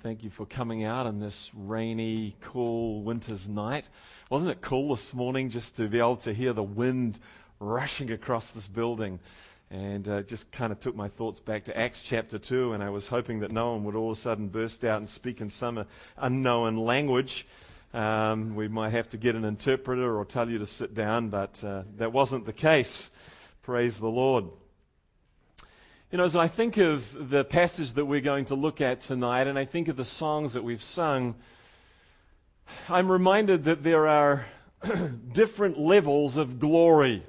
Thank you for coming out on this rainy, cool winter's night. Wasn't it cool this morning just to be able to hear the wind rushing across this building? And just kind of took my thoughts back to Acts chapter 2, and I was hoping that no one would all of a sudden burst out and speak in some unknown language. We might have to get an interpreter or tell you to sit down, but that wasn't the case. Praise the Lord. You know, as I think of the passage that we're going to look at tonight, and I think of the songs that we've sung, I'm reminded that there are different levels of glory.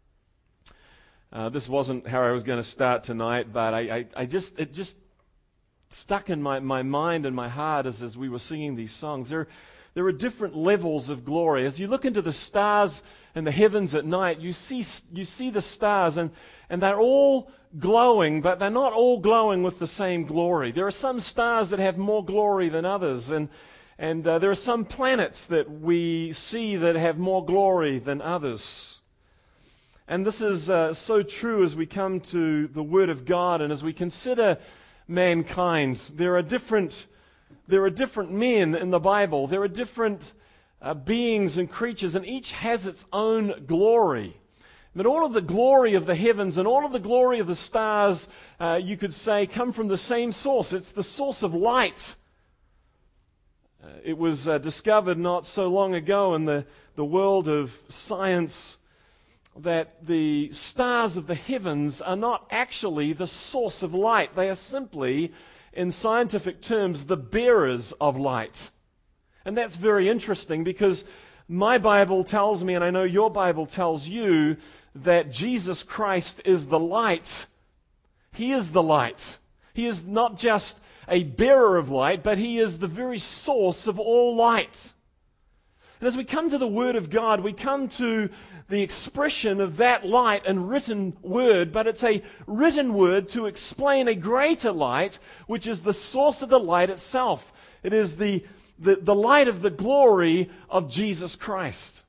This wasn't how I was going to start tonight, but it just stuck in my mind and my heart as we were singing these songs. There are different levels of glory. As you look into the stars in the heavens at night, you see the stars, and they're all glowing, but they're not all glowing with the same glory. There are some stars that have more glory than others, and there are some planets that we see that have more glory than others. And this is so true as we come to the Word of God and as we consider mankind. There are different men in the Bible. There are different beings and creatures, and each has its own glory. But all of the glory of the heavens and all of the glory of the stars, you could say, come from the same source. It's the source of light. It was discovered not so long ago in the world of science that the stars of the heavens are not actually the source of light. They are simply, in scientific terms, the bearers of light. And that's very interesting because my Bible tells me, and I know your Bible tells you, that Jesus Christ is the light. He is the light. He is not just a bearer of light, but He is the very source of all light. And as we come to the Word of God, we come to the expression of that light in written word, but it's a written word to explain a greater light, which is the source of the light itself. It is the light of the glory of Jesus Christ.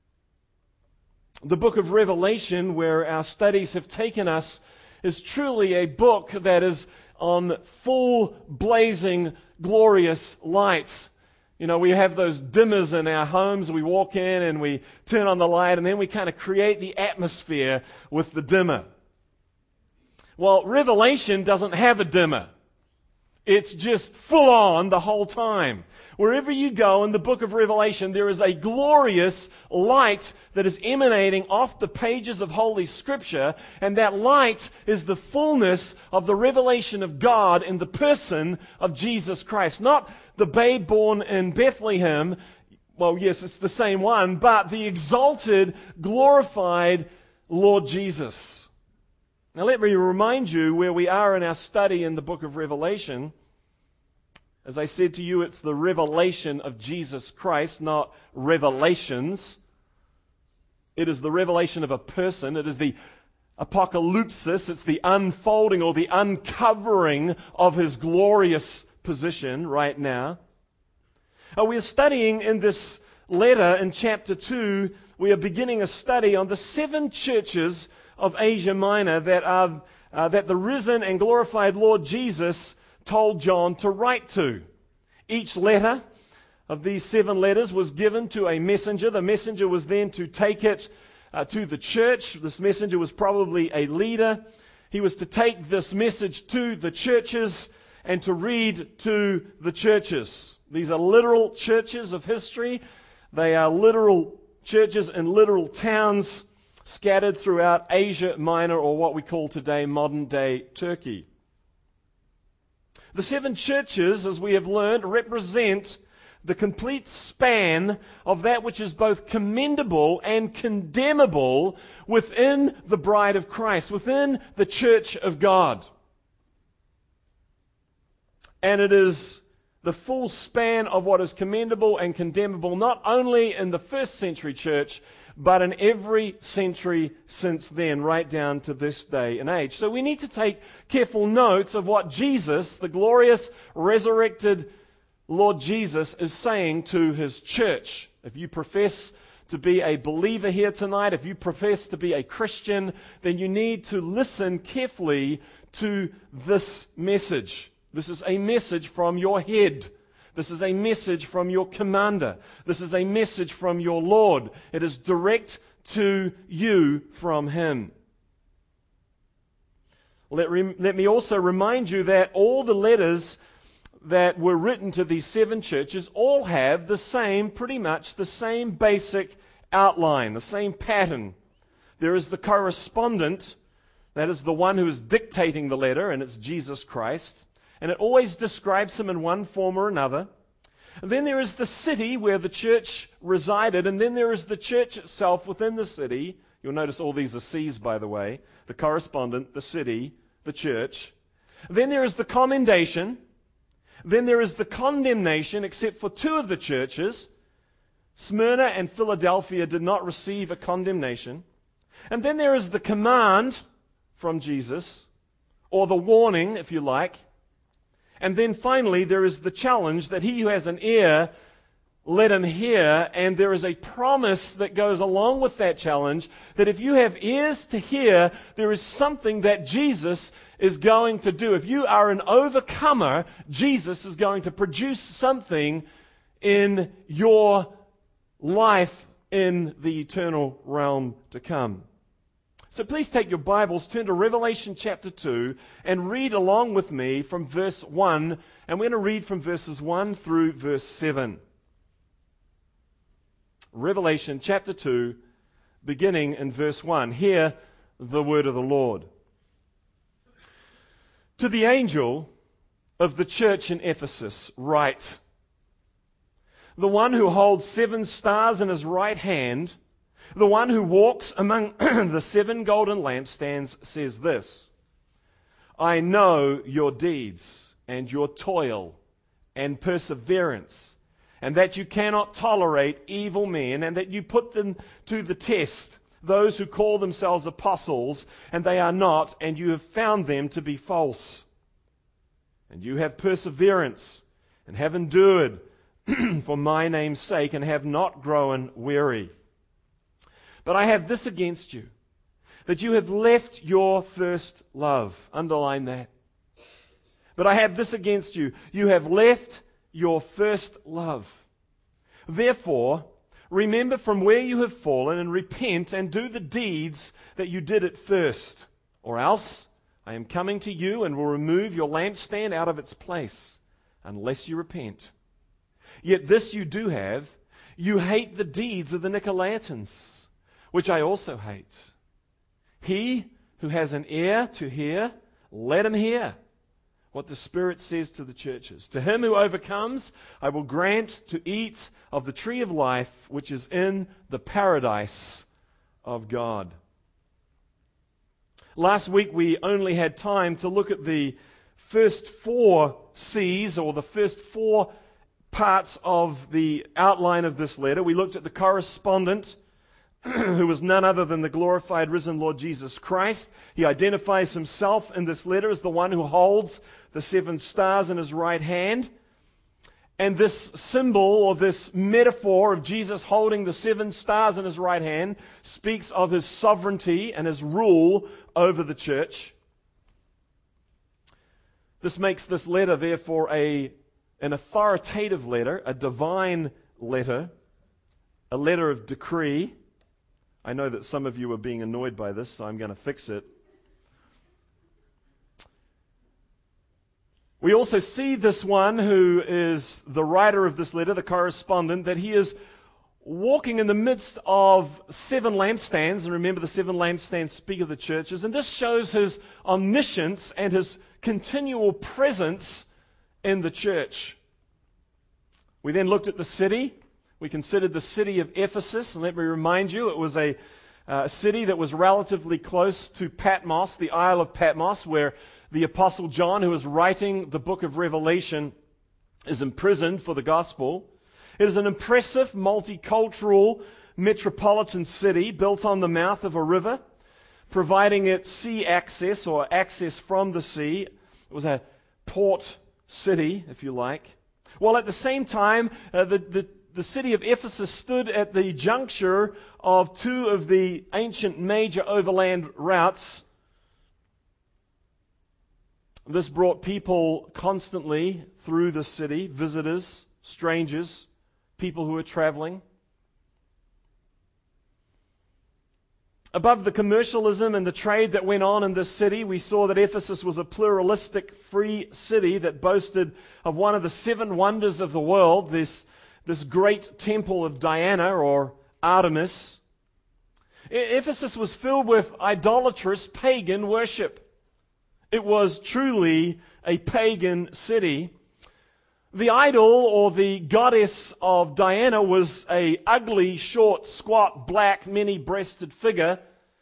The book of Revelation, where our studies have taken us, is truly a book that is on full, blazing, glorious lights. You know, we have those dimmers in our homes. We walk in and we turn on the light, and then we kind of create the atmosphere with the dimmer. Well, Revelation doesn't have a dimmer. It's just full on the whole time. Wherever you go in the book of Revelation, there is a glorious light that is emanating off the pages of Holy Scripture, and that light is the fullness of the revelation of God in the person of Jesus Christ. Not the babe born in Bethlehem. Well, yes, it's the same one, but the exalted, glorified Lord Jesus. Now let me remind you where we are in our study in the book of Revelation. As I said to you, it's the revelation of Jesus Christ, not revelations. It is the revelation of a person. It is the apocalypsis. It's the unfolding or the uncovering of His glorious position right now. We are studying in this letter in chapter 2, we are beginning a study on the 7 churches of Asia Minor that the risen and glorified Lord Jesus told John to write to. Each letter of these 7 letters was given to a messenger. The messenger was then to take it to the church. This messenger was probably a leader. He was to take this message to the churches and to read to the churches. These are literal churches of history. They are literal churches in literal towns scattered throughout Asia Minor, or what we call today modern-day Turkey. The 7 churches, as we have learned, represent the complete span of that which is both commendable and condemnable within the bride of Christ, within the church of God. And it is the full span of what is commendable and condemnable, not only in the first century church, but in every century since then, right down to this day and age. So we need to take careful notes of what Jesus, the glorious resurrected Lord Jesus, is saying to His church. If you profess to be a believer here tonight, if you profess to be a Christian, then you need to listen carefully to this message. This is a message from your head. This is a message from your commander. This is a message from your Lord. It is direct to you from Him. Let me also remind you that all the letters that were written to these 7 churches all have pretty much the same basic outline, the same pattern. There is the correspondent, that is the one who is dictating the letter, and it's Jesus Christ. And it always describes him in one form or another. And then there is the city where the church resided, and then there is the church itself within the city. You'll notice all these are C's, by the way. The correspondent, the city, the church. Then there is the commendation. Then there is the condemnation, except for 2 of the churches. Smyrna and Philadelphia did not receive a condemnation. And then there is the command from Jesus, or the warning, if you like. And then finally, there is the challenge that he who has an ear, let him hear. And there is a promise that goes along with that challenge, that if you have ears to hear, there is something that Jesus is going to do. If you are an overcomer, Jesus is going to produce something in your life in the eternal realm to come. So please take your Bibles, turn to Revelation chapter 2, and read along with me from verse 1. And we're going to read from verses 1 through verse 7. Revelation chapter 2, beginning in verse 1. Hear the word of the Lord. To the angel of the church in Ephesus, write, the one who holds 7 stars in his right hand, the one who walks among the 7 golden lampstands, says this, I know your deeds and your toil and perseverance, and that you cannot tolerate evil men, and that you put them to the test, those who call themselves apostles, and they are not, and you have found them to be false. And you have perseverance, and have endured for my name's sake, and have not grown weary. But I have this against you, that you have left your first love. Underline that. But I have this against you, you have left your first love. Therefore, remember from where you have fallen, and repent and do the deeds that you did at first. Or else I am coming to you and will remove your lampstand out of its place, unless you repent. Yet this you do have, you hate the deeds of the Nicolaitans, which I also hate. He who has an ear to hear, let him hear what the Spirit says to the churches. To him who overcomes, I will grant to eat of the tree of life, which is in the paradise of God. Last week we only had time to look at the first 4 C's, or the first 4 parts of the outline of this letter. We looked at the correspondent, who was none other than the glorified risen Lord Jesus Christ. He identifies himself in this letter as the one who holds the 7 stars in his right hand. And this symbol, or this metaphor of Jesus holding the 7 stars in his right hand, speaks of his sovereignty and his rule over the church. This makes this letter, therefore, an authoritative letter, a divine letter, a letter of decree. I know that some of you are being annoyed by this, so I'm going to fix it. We also see this one who is the writer of this letter, the correspondent, that he is walking in the midst of 7 lampstands. And remember, the 7 lampstands speak of the churches. And this shows his omniscience and his continual presence in the church. We then looked at the city. We considered the city of Ephesus, and let me remind you, it was a city that was relatively close to Patmos, the Isle of Patmos, where the Apostle John, who is writing the book of Revelation, is imprisoned for the gospel. It is an impressive, multicultural, metropolitan city built on the mouth of a river, providing it sea access, or access from the sea. It was a port city, if you like. While at the same time, the city of Ephesus stood at the juncture of 2 of the ancient major overland routes, This brought people constantly through the city, visitors, strangers, people who were traveling. Above the commercialism and the trade that went on in this city, we saw that Ephesus was a pluralistic, free city that boasted of one of the 7 wonders of the world, this great temple of Diana or Artemis. Ephesus was filled with idolatrous pagan worship. It was truly a pagan city. The idol or the goddess of Diana was an ugly, short, squat, black, many-breasted figure.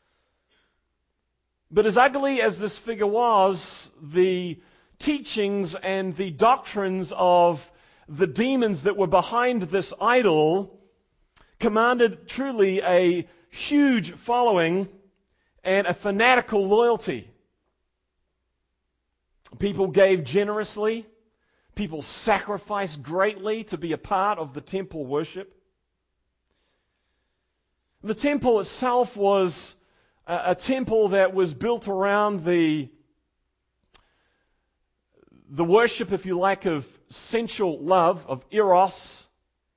But as ugly as this figure was, the teachings and the doctrines of the demons that were behind this idol commanded truly a huge following and a fanatical loyalty. People gave generously. People sacrificed greatly to be a part of the temple worship. The temple itself was a temple that was built around the worship, if you like, of sensual love, of eros.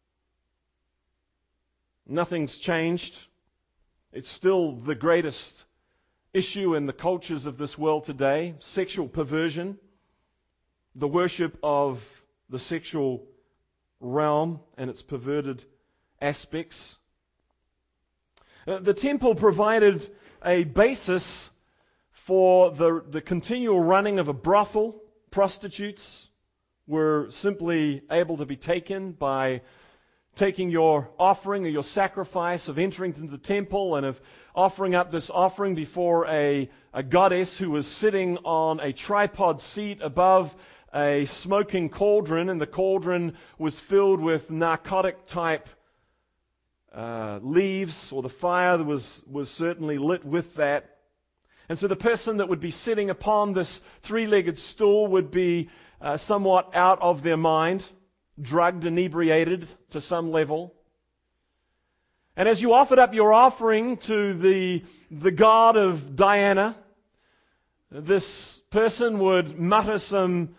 Nothing's changed. It's still the greatest issue in the cultures of this world today, sexual perversion, the worship of the sexual realm and its perverted aspects. The temple provided a basis for the continual running of a brothel. Prostitutes were simply able to be taken by taking your offering or your sacrifice of entering into the temple and of offering up this offering before a goddess who was sitting on a tripod seat above a smoking cauldron, and the cauldron was filled with narcotic type leaves, or the fire that was certainly lit with that. And so the person that would be sitting upon this 3-legged stool would be somewhat out of their mind, drugged, inebriated to some level. And as you offered up your offering to the god of Diana, this person would mutter some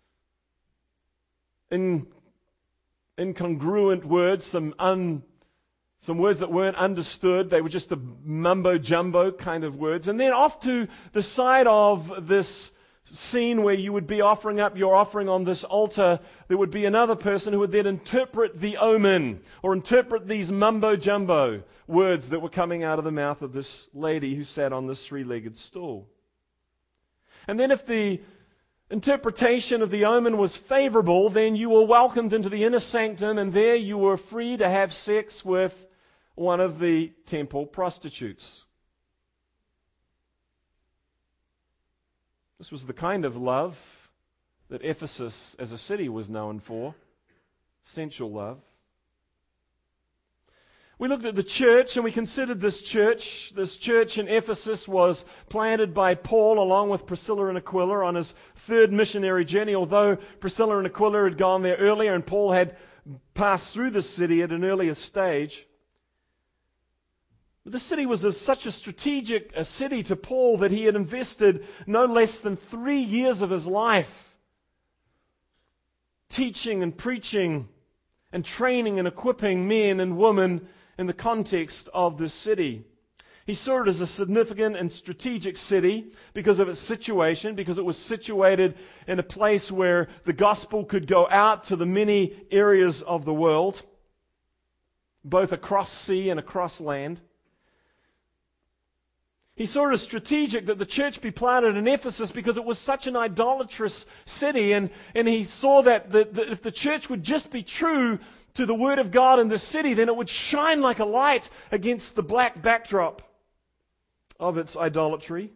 incongruent words, some words that weren't understood. They were just the mumbo-jumbo kind of words. And then off to the side of this scene where you would be offering up your offering on this altar, there would be another person who would then interpret the omen or interpret these mumbo-jumbo words that were coming out of the mouth of this lady who sat on this 3-legged stool. And then if the interpretation of the omen was favorable, then you were welcomed into the inner sanctum, and there you were free to have sex with one of the temple prostitutes. This was the kind of love that Ephesus as a city was known for, sensual love. We looked at the church and we considered this church. This church in Ephesus was planted by Paul along with Priscilla and Aquila on his 3rd missionary journey, although Priscilla and Aquila had gone there earlier and Paul had passed through the city at an earlier stage. But the city was such a strategic city to Paul that he had invested no less than 3 years of his life teaching and preaching and training and equipping men and women in the context of this city. He saw it as a significant and strategic city because of its situation, because it was situated in a place where the gospel could go out to the many areas of the world, both across sea and across land. He saw it as strategic that the church be planted in Ephesus because it was such an idolatrous city, and he saw that if the church would just be true to the Word of God in this city, then it would shine like a light against the black backdrop of its idolatry.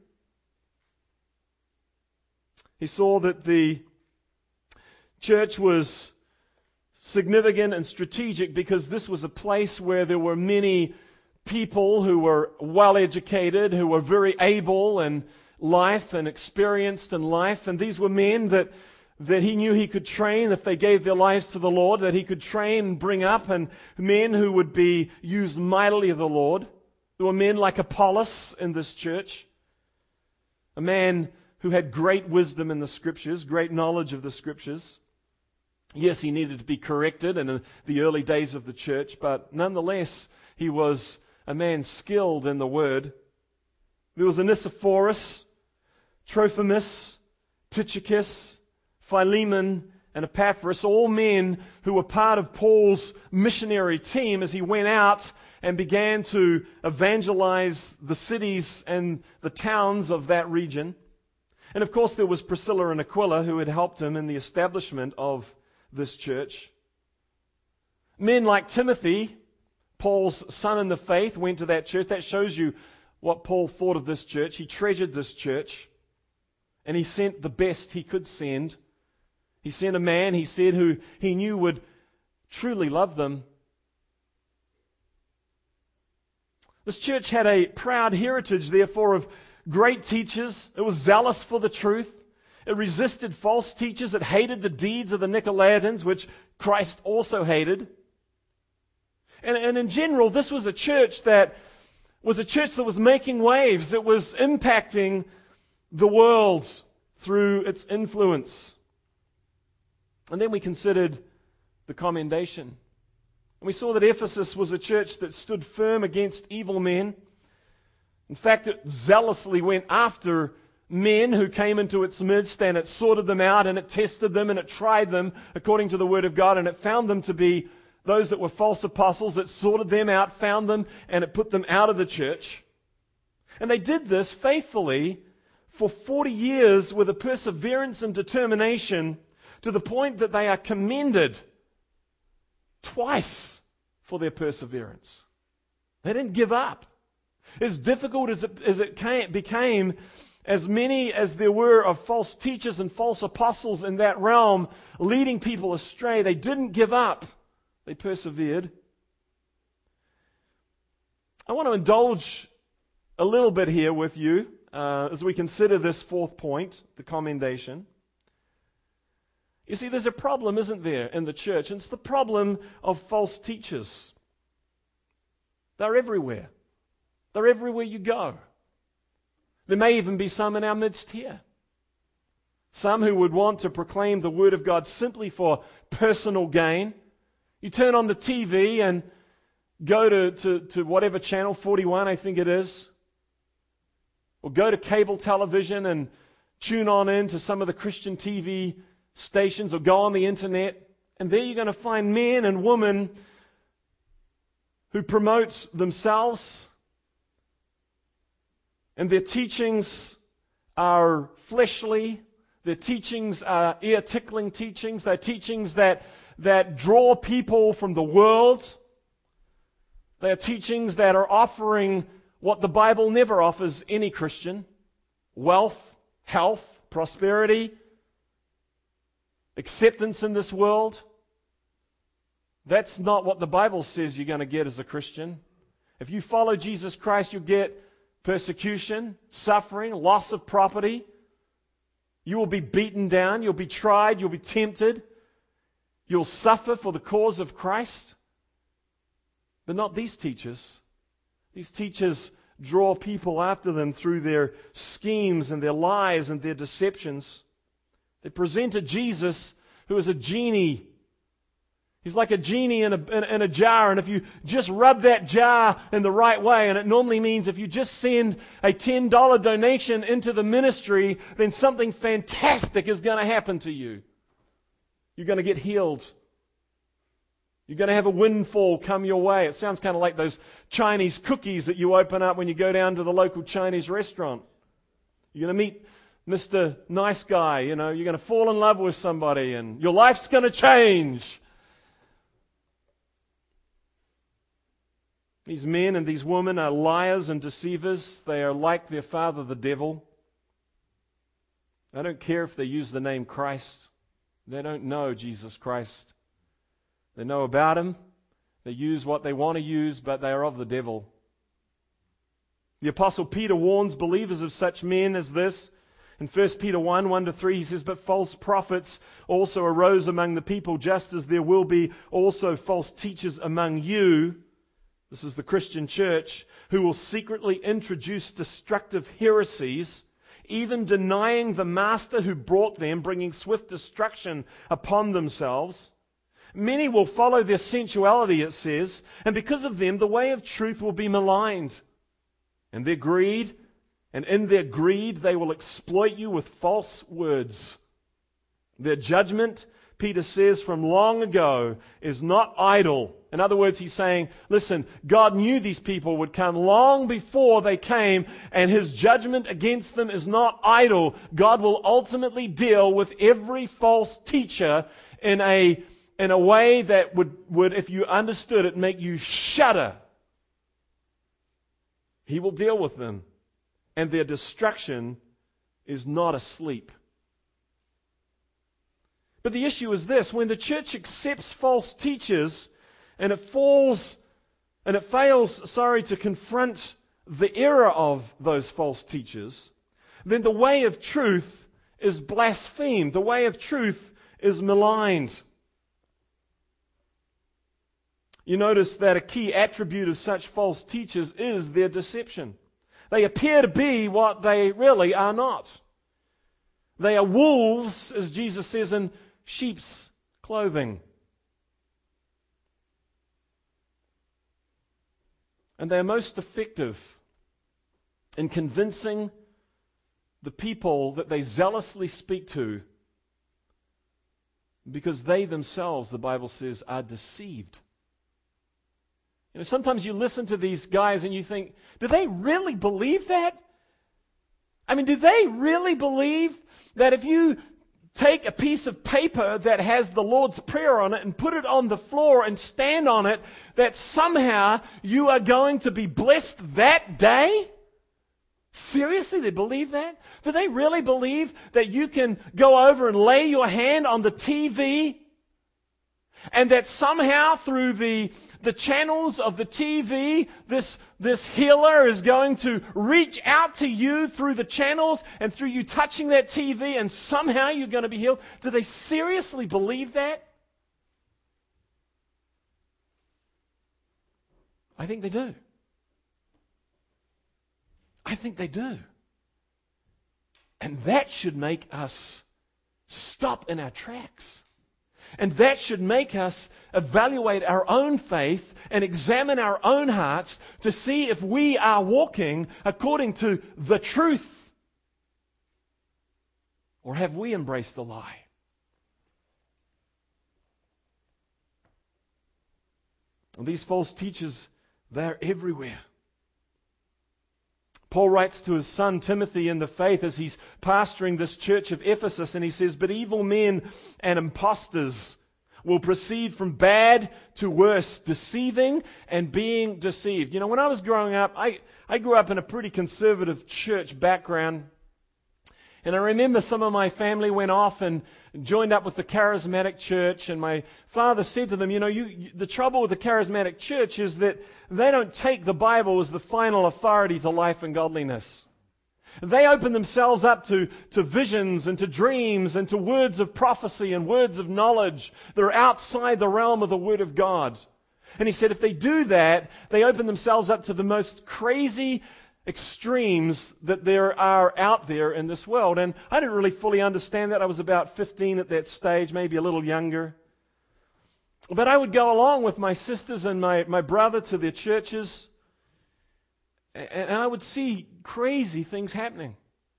He saw that the church was significant and strategic because this was a place where there were many people who were well educated, who were very able in life and experienced in life, and these were men that he knew he could train if they gave their lives to the Lord, that he could train and bring up, and men who would be used mightily of the Lord. There were men like Apollos in this church, a man who had great wisdom in the Scriptures, great knowledge of the Scriptures. Yes, he needed to be corrected in the early days of the church, but nonetheless, he was a man skilled in the Word. There was Onesiphorus, Trophimus, Tychicus, Philemon, and Epaphras, all men who were part of Paul's missionary team as he went out and began to evangelize the cities and the towns of that region. And of course, there was Priscilla and Aquila who had helped him in the establishment of this church. Men like Timothy, Paul's son in the faith, went to that church. That shows you what Paul thought of this church. He treasured this church, and he sent the best he could send. He sent a man, he said, who he knew would truly love them. This church had a proud heritage, therefore, of great teachers. It was zealous for the truth. It resisted false teachers. It hated the deeds of the Nicolaitans, which Christ also hated. And in general, this was a church that was making waves. It was impacting the world through its influence. And then we considered the commendation. And we saw that Ephesus was a church that stood firm against evil men. In fact, it zealously went after men who came into its midst, and it sorted them out, and it tested them, and it tried them according to the Word of God, and it found them to be those that were false apostles. It sorted them out, found them, and it put them out of the church. And they did this faithfully for 40 years with a perseverance and determination to the point that they are commended twice for their perseverance. They didn't give up. As difficult as it became, as many as there were of false teachers and false apostles in that realm leading people astray, they didn't give up. They persevered. I want to indulge a little bit here with you as we consider this fourth point, the commendation. You see, there's a problem, isn't there, in the church? And it's the problem of false teachers. They're everywhere. They're everywhere you go. There may even be some in our midst here. Some who would want to proclaim the Word of God simply for personal gain. You turn on the TV and go to whatever channel, 41 I think it is, or go to cable television and tune on in to some of the Christian TV stations, or go on the internet, and there you're going to find men and women who promote themselves, and their teachings are fleshly. Their teachings are ear-tickling teachings. They're teachings that draw people from the world. They are teachings that are offering what the Bible never offers any Christian: wealth, health, prosperity, acceptance in this world. That's not what the Bible says you're going to get as a Christian. If you follow Jesus Christ, you'll get persecution, suffering, loss of property. You will be beaten down, you'll be tried, you'll be tempted. You'll suffer for the cause of Christ. But not these teachers. These teachers draw people after them through their schemes and their lies and their deceptions. They present a Jesus who is a genie. He's like a genie in a jar, and if you just rub that jar in the right way, and it normally means if you just send a $10 donation into the ministry, then something fantastic is going to happen to you. You're going to get healed. You're going to have a windfall come your way. It sounds kind of like those Chinese cookies that you open up when you go down to the local Chinese restaurant. You're going to meet Mr. Nice Guy, you're going to fall in love with somebody and your life's going to change. These men and these women are liars and deceivers. They are like their father, the devil. I don't care if they use the name Christ. They don't know Jesus Christ. They know about Him. They use what they want to use, but they are of the devil. The Apostle Peter warns believers of such men as this. In 1 Peter 1:1-3, he says, "But false prophets also arose among the people, just as there will be also false teachers among you," this is the Christian church, "who will secretly introduce destructive heresies, even denying the master who brought them, bringing swift destruction upon themselves. Many will follow their sensuality, it says, and because of them, the way of truth will be maligned. And in their greed, they will exploit you with false words. Their judgment, Peter says, from long ago is not idle. In other words, he's saying, listen, God knew these people would come long before they came, and His judgment against them is not idle. God will ultimately deal with every false teacher in a way that would, if you understood it, make you shudder. He will deal with them, and their destruction is not asleep. But the issue is this: when the church accepts false teachers and it fails to confront the error of those false teachers, then the way of truth is blasphemed. The way of truth is maligned. You notice that a key attribute of such false teachers is their deception. They appear to be what they really are not. They are wolves, as Jesus says, in sheep's clothing. And they are most effective in convincing the people that they zealously speak to, because they themselves, the Bible says, are deceived. You know, sometimes you listen to these guys and you think, do they really believe that? I mean, do they really believe that if you take a piece of paper that has the Lord's Prayer on it and put it on the floor and stand on it, that somehow you are going to be blessed that day? Seriously, they believe that? Do they really believe that you can go over and lay your hand on the TV and that somehow through the channels of the TV, this healer is going to reach out to you through the channels and through you touching that TV, and somehow you're going to be healed? Do they seriously believe that? I think they do. I think they do. And that should make us stop in our tracks. And that should make us evaluate our own faith and examine our own hearts to see if we are walking according to the truth, or have we embraced the lie? And these false teachers, they're everywhere. Paul writes to his son Timothy in the faith as he's pastoring this church of Ephesus, and he says, "But evil men and impostors will proceed from bad to worse, deceiving and being deceived." You know, when I was growing up, I grew up in a pretty conservative church background. And I remember some of my family went off and joined up with the charismatic church, and my father said to them, the trouble with the charismatic church is that they don't take the Bible as the final authority to life and godliness. They open themselves up to visions and to dreams and to words of prophecy and words of knowledge that are outside the realm of the Word of God. And he said if they do that, they open themselves up to the most crazy extremes that there are out there in this world. And I didn't really fully understand that. I was about 15 at that stage, maybe a little younger. But I would go along with my sisters and my brother to their churches, and I would see crazy things happening.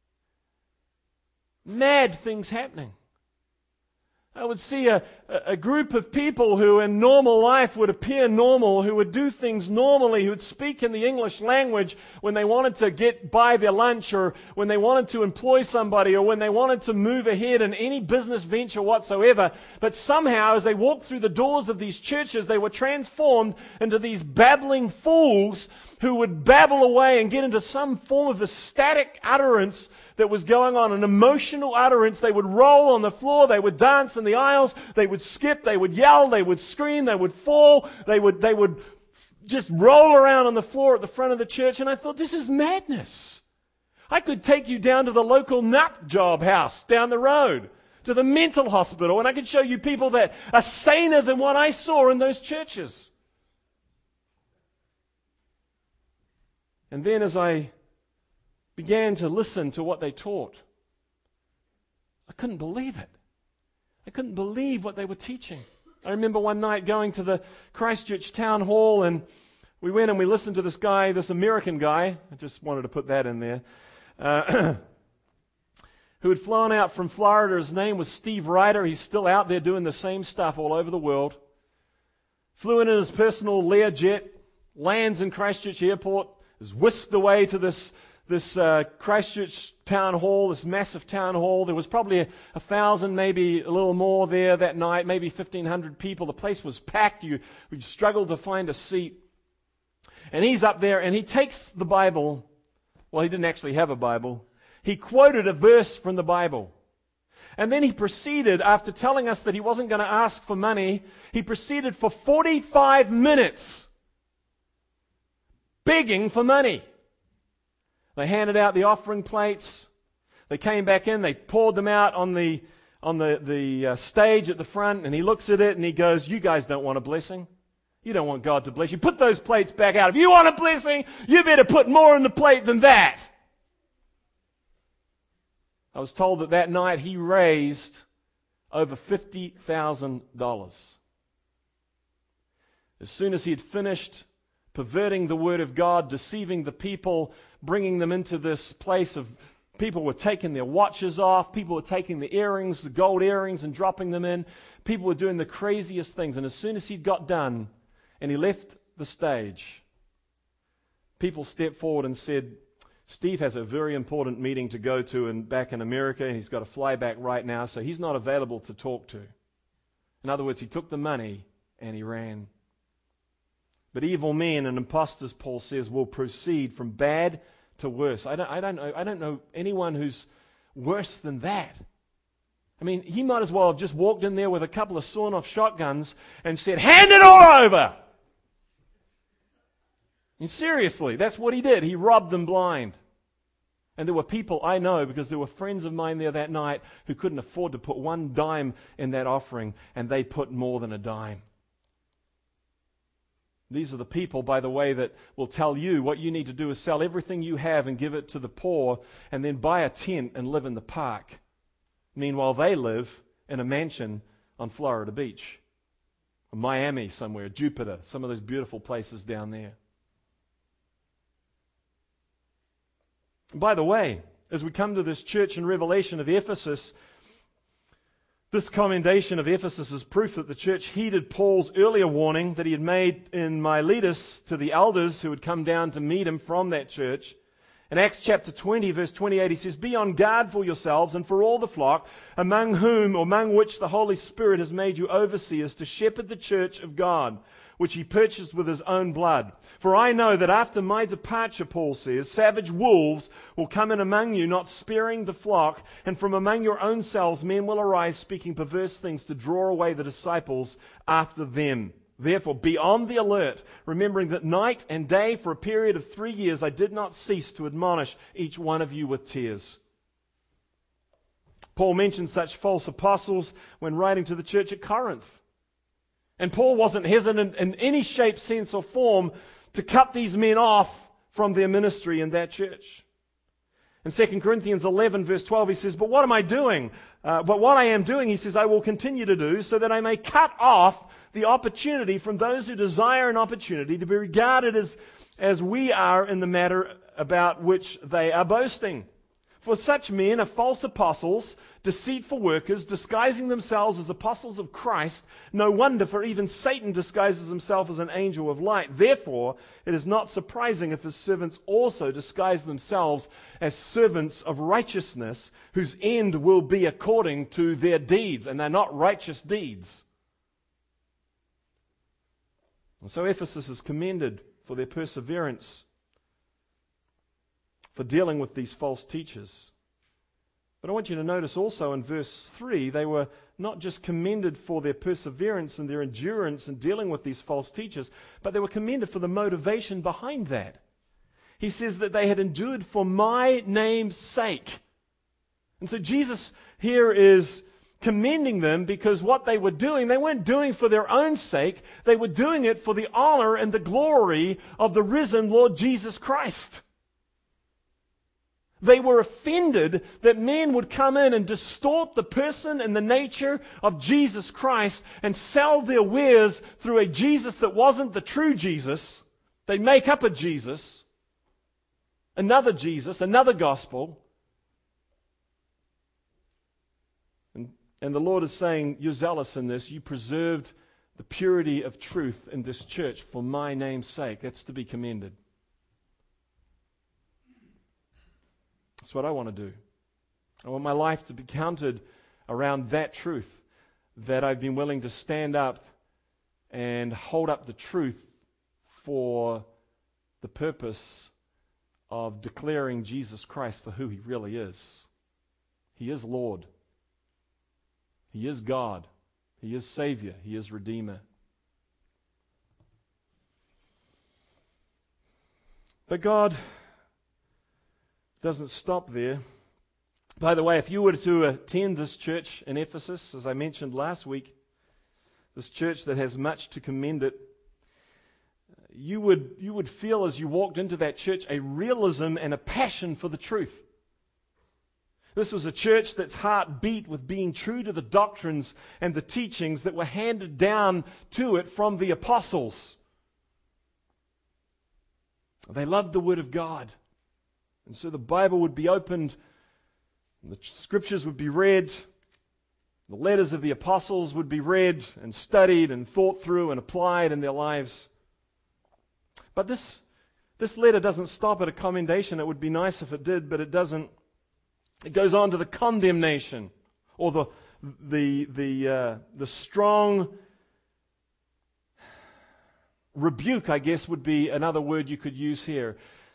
Mad things happening. I would see a group of people who in normal life would appear normal, who would do things normally, who would speak in the English language when they wanted to get by their lunch, or when they wanted to employ somebody, or when they wanted to move ahead in any business venture whatsoever. But somehow, as they walked through the doors of these churches, they were transformed into these babbling fools who would babble away and get into some form of ecstatic utterance that was going on, an emotional utterance. They would roll on the floor, they would dance in the aisles, they would skip, they would yell, they would scream, they would fall, they would just roll around on the floor at the front of the church. And I thought, this is madness. I could take you down to the local nut job house down the road, to the mental hospital, and I could show you people that are saner than what I saw in those churches. And then as I began to listen to what they taught. I couldn't believe it. I couldn't believe what they were teaching. I remember one night going to the Christchurch town hall, and we went and we listened to this guy, this American guy. I just wanted to put that in there. Who had flown out from Florida. His name was Steve Ryder. He's still out there doing the same stuff all over the world. Flew in his personal Learjet, lands in Christchurch Airport, is whisked away to this Christchurch town hall, this massive town hall. There was probably 1,000, maybe a little more there that night, maybe 1,500 people. The place was packed. We struggled to find a seat. And he's up there, and he takes the Bible. Well, he didn't actually have a Bible. He quoted a verse from the Bible. And then he proceeded, after telling us that he wasn't going to ask for money, he proceeded for 45 minutes begging for money. They handed out the offering plates. They came back in. They poured them out on the stage at the front. And he looks at it and he goes, "You guys don't want a blessing. You don't want God to bless you. Put those plates back out. If you want a blessing, you better put more on the plate than that." I was told that night he raised over $50,000. As soon as he had finished perverting the Word of God, deceiving the people, bringing them into this place of people were taking their watches off, people were taking the earrings, the gold earrings, and dropping them in. People were doing the craziest things. And as soon as he got done and he left the stage, people stepped forward and said, "Steve has a very important meeting to go to back in America, and he's got to fly back right now, so he's not available to talk to." In other words, he took the money and he ran. But evil men and impostors, Paul says, will proceed from bad to worse. I don't know anyone who's worse than that. I mean, he might as well have just walked in there with a couple of sawn-off shotguns and said, "Hand it all over!" And seriously, that's what he did. He robbed them blind. And there were people I know, because there were friends of mine there that night who couldn't afford to put one dime in that offering, and they put more than a dime. These are the people, by the way, that will tell you what you need to do is sell everything you have and give it to the poor, and then buy a tent and live in the park. Meanwhile, they live in a mansion on Florida Beach, or Miami somewhere, Jupiter, some of those beautiful places down there. By the way, as we come to this church in Revelation of Ephesus, this commendation of Ephesus is proof that the church heeded Paul's earlier warning that he had made in Miletus to the elders who had come down to meet him from that church. In Acts chapter 20, verse 28, he says, "Be on guard for yourselves and for all the flock, among which the Holy Spirit has made you overseers to shepherd the church of God, which he purchased with his own blood. For I know that after my departure," Paul says, "savage wolves will come in among you, not sparing the flock, and from among your own selves men will arise speaking perverse things to draw away the disciples after them. Therefore be on the alert, remembering that night and day for a period of 3 years I did not cease to admonish each one of you with tears." Paul mentioned such false apostles when writing to the church at Corinth. And Paul wasn't hesitant in any shape, sense, or form to cut these men off from their ministry in that church. In 2 Corinthians 11, verse 12, he says, "But what am I doing? But what I am doing," he says, "I will continue to do, so that I may cut off the opportunity from those who desire an opportunity to be regarded as we are in the matter about which they are boasting. For such men are false apostles, deceitful workers, disguising themselves as apostles of Christ. No wonder, for even Satan disguises himself as an angel of light. Therefore, it is not surprising if his servants also disguise themselves as servants of righteousness, whose end will be according to their deeds." And they're not righteous deeds. And so Ephesus is commended for their perseverance, for dealing with these false teachers. But I want you to notice also in verse 3, they were not just commended for their perseverance and their endurance in dealing with these false teachers, but they were commended for the motivation behind that. He says that they had endured for my name's sake. And so Jesus here is commending them because what they were doing, they weren't doing for their own sake. They were doing it for the honor and the glory of the risen Lord Jesus Christ. They were offended that men would come in and distort the person and the nature of Jesus Christ and sell their wares through a Jesus that wasn't the true Jesus. They make up a Jesus, another gospel. And the Lord is saying, you're zealous in this. You preserved the purity of truth in this church for my name's sake. That's to be commended. That's what I want to do. I want my life to be counted around that truth, that I've been willing to stand up and hold up the truth for the purpose of declaring Jesus Christ for who He really is. He is Lord. He is God. He is Savior. He is Redeemer. But God doesn't stop there. By the way, if you were to attend this church in Ephesus, as I mentioned last week, this church that has much to commend it, you would feel as you walked into that church a realism and a passion for the truth. This was a church that's heart beat with being true to the doctrines and the teachings that were handed down to it from the apostles. They loved the Word of God. And so the Bible would be opened, and the Scriptures would be read, the letters of the apostles would be read and studied and thought through and applied in their lives. But this letter doesn't stop at a commendation. It would be nice if it did, but it doesn't. It goes on to the condemnation, or the strong rebuke, I guess, would be another word you could use here.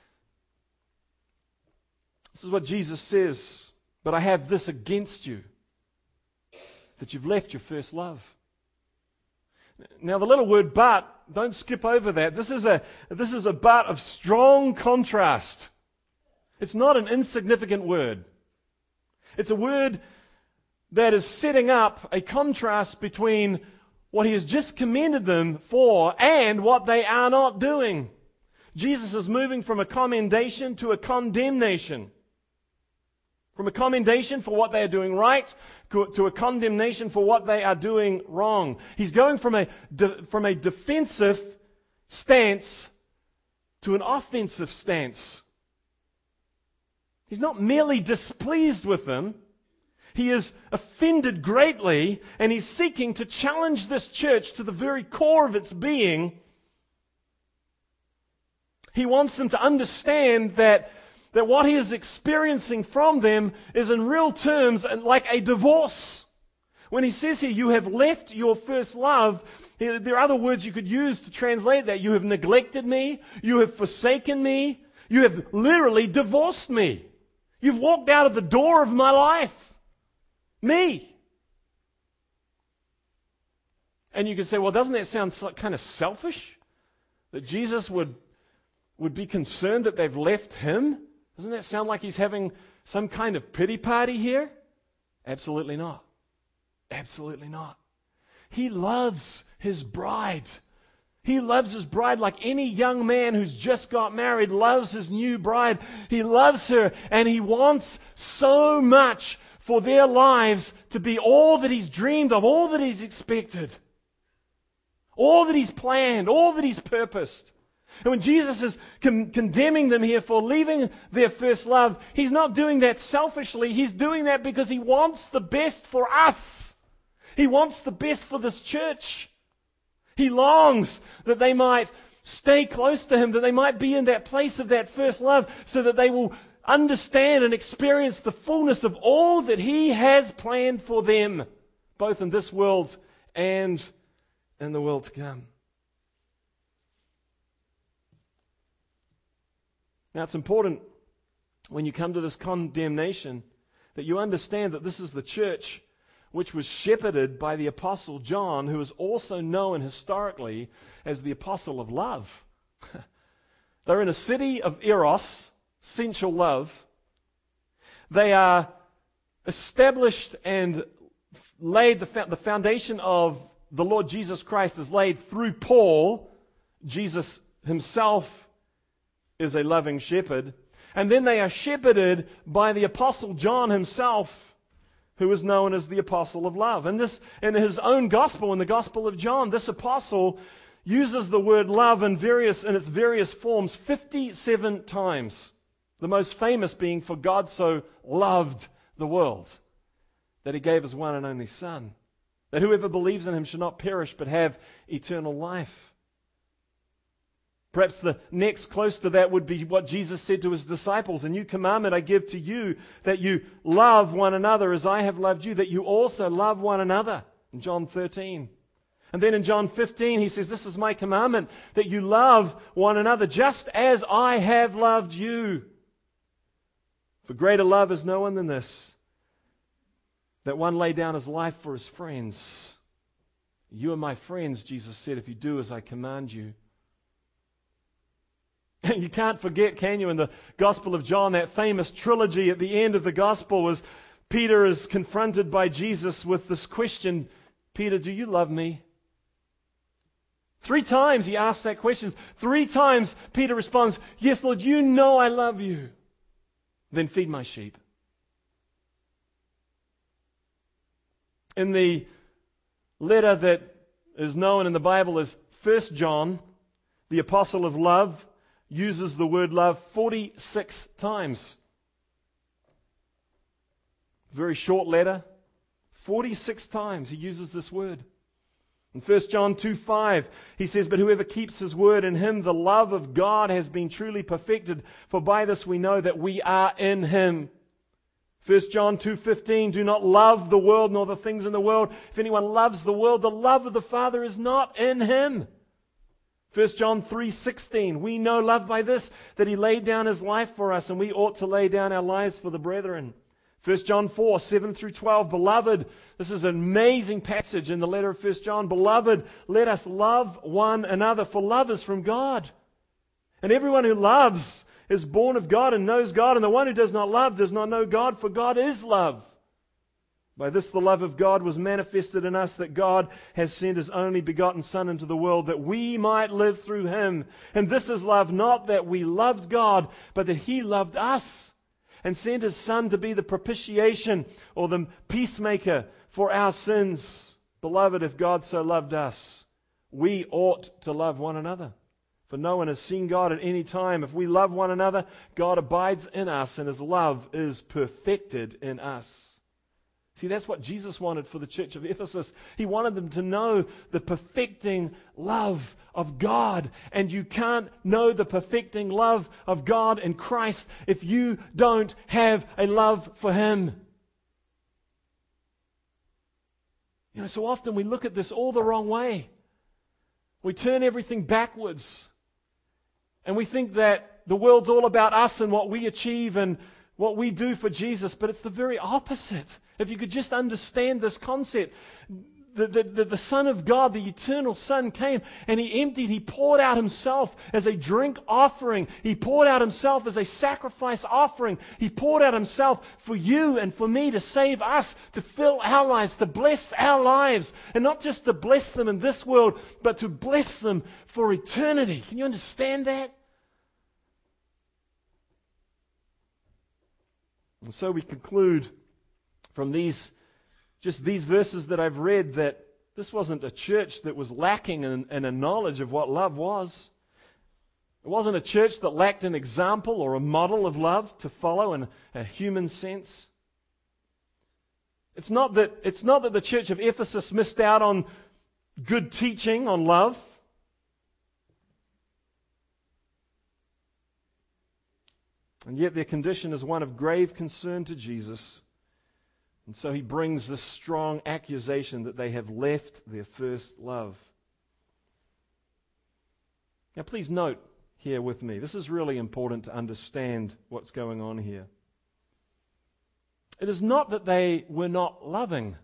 This is what Jesus says, but I have this against you, that you've left your first love. Now the little word but, don't skip over that. This is a but of strong contrast. It's not an insignificant word. It's a word that is setting up a contrast between what He has just commended them for and what they are not doing. Jesus is moving from a commendation to a condemnation. From a commendation for what they are doing right to a condemnation for what they are doing wrong. He's going from a defensive stance to an offensive stance. He's not merely displeased with them. He is offended greatly, and he's seeking to challenge this church to the very core of its being. He wants them to understand that what he is experiencing from them is in real terms like a divorce. When he says here, you have left your first love, there are other words you could use to translate that. You have neglected me. You have forsaken me. You have literally divorced me. You've walked out of the door of my life. Me. And you could say, well, doesn't that sound kind of selfish? That Jesus would be concerned that they've left Him? Doesn't that sound like He's having some kind of pity party here? Absolutely not. Absolutely not. He loves His bride. He loves His bride like any young man who's just got married loves his new bride. He loves her, and He wants so much for their lives to be all that He's dreamed of, all that He's expected, all that He's planned, all that He's purposed. And when Jesus is condemning them here for leaving their first love, He's not doing that selfishly. He's doing that because He wants the best for us. He wants the best for this church. He longs that they might stay close to Him, that they might be in that place of that first love, so that they will understand and experience the fullness of all that He has planned for them, both in this world and in the world to come. Now, it's important when you come to this condemnation that you understand that this is the church which was shepherded by the Apostle John, who is also known historically as the Apostle of Love. They're in a city of Eros, sensual love. They are established and laid, the foundation of the Lord Jesus Christ is laid through Paul. Jesus Himself is a loving shepherd. And then they are shepherded by the Apostle John himself, who is known as the Apostle of Love. And this, in his own gospel, in the Gospel of John, this apostle uses the word love in its various forms 57 times. The most famous being, for God so loved the world, that he gave his one and only Son, that whoever believes in him should not perish but have eternal life. Perhaps the next close to that would be what Jesus said to his disciples: "A new commandment I give to you, that you love one another as I have loved you, that you also love one another." In John 13. And then in John 15 he says, "This is my commandment, that you love one another just as I have loved you. For greater love is no one than this, that one lay down his life for his friends. You are my friends," Jesus said, "if you do as I command you." You can't forget, can you, in the Gospel of John, that famous trilogy at the end of the Gospel, as Peter is confronted by Jesus with this question: "Peter, do you love me?" 3 times he asks that question. 3 times Peter responds, "Yes, Lord, you know I love you." "Then feed my sheep." In the letter that is known in the Bible as 1 John, the Apostle of Love uses the word love 46 times. Very short letter. 46 times he uses this word. In 1 John 2:5, he says, "But whoever keeps his word, in him the love of God has been truly perfected. For by this we know that we are in him." 1 John 2:15, "Do not love the world nor the things in the world. If anyone loves the world, the love of the Father is not in him." 1 John 3:16, "We know love by this, that he laid down his life for us, and we ought to lay down our lives for the brethren." 1 John 4:7-12, "Beloved," this is an amazing passage in the letter of 1 John, "Beloved, let us love one another, for love is from God. And everyone who loves is born of God and knows God, and the one who does not love does not know God, for God is love. By this the love of God was manifested in us, that God has sent his only begotten Son into the world, that we might live through him. And this is love, not that we loved God, but that he loved us and sent his Son to be the propitiation," or the peacemaker, "for our sins. Beloved, if God so loved us, we ought to love one another. For no one has seen God at any time. If we love one another, God abides in us, and his love is perfected in us." See, that's what Jesus wanted for the church of Ephesus. He wanted them to know the perfecting love of God. And you can't know the perfecting love of God in Christ if you don't have a love for him. You know, so often we look at this all the wrong way. We turn everything backwards. And we think that the world's all about us and what we achieve and what we do for Jesus, but it's the very opposite. If you could just understand this concept, the Son of God, the eternal Son, came and he poured out himself as a drink offering. He poured out himself as a sacrifice offering. He poured out himself for you and for me to save us, to fill our lives, to bless our lives. And not just to bless them in this world, but to bless them for eternity. Can you understand that? And so we conclude from these verses that I've read that this wasn't a church that was lacking in a knowledge of what love was. It wasn't a church that lacked an example or a model of love to follow in a human sense. It's not that the church of Ephesus missed out on good teaching on love. And yet their condition is one of grave concern to Jesus. And so he brings this strong accusation that they have left their first love. Now please note here with me, this is really important to understand what's going on here. It is not that they were not loving.